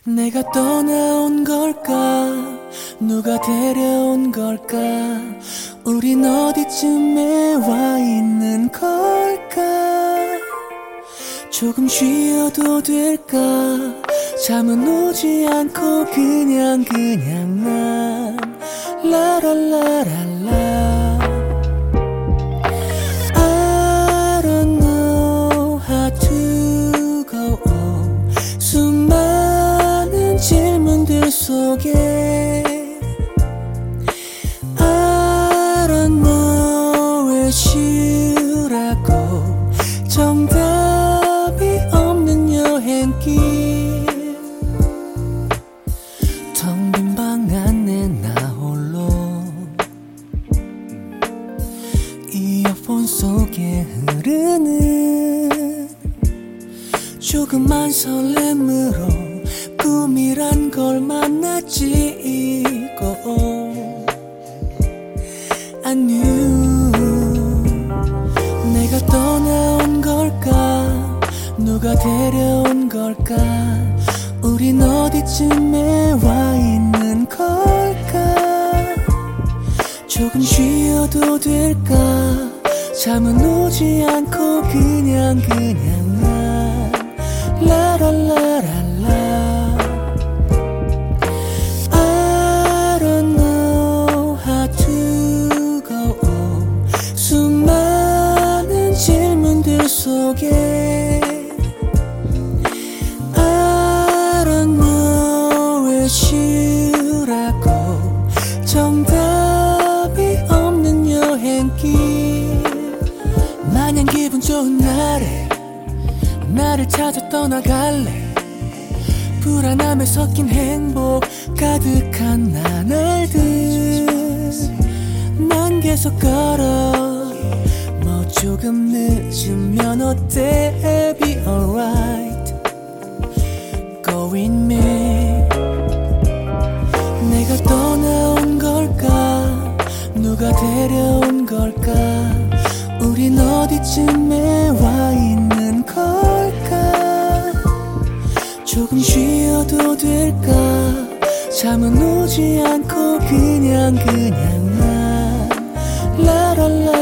내가 떠나온 걸까? 누가 데려온 걸까? 우린 어디쯤에 와 있는 걸까? 조금 쉬어도 될까? 잠은 오지 않고 그냥 난 라라라랄라. I don't know how to go on. 수많은 질문들 속에 I don't know where should I go. 정답이 없는 여행길. 텅 빈 방 안에 나 홀로 이어폰 속에 흐르는 조그만 설렘으로 꿈이란 걸 만났지. 이고 I knew. 내가 떠나온 걸까? 누가 데려온 걸까? 우린 어디쯤에 와 있는 걸까? 조금 쉬어도 될까? 잠은 오지 않고 그냥 난 라라라랄라. I don't know how to go on. 수많은 질문들 속에 I don't know where should I go. 정답이 없는 여행길. 마냥 기분 좋은 날에 나를 찾아 떠나갈래. 불안함에 섞인 행복 가득한 나날들. 난 계속 걸어. 뭐 조금 늦으면 어때? Be alright. Go with me. 내가 떠나온 걸까? 누가 데려온 걸까? 우린 어디쯤에 와 있는 걸까? 조금 쉬어도 될까? 잠은 오지 않고 그냥 난 라라라.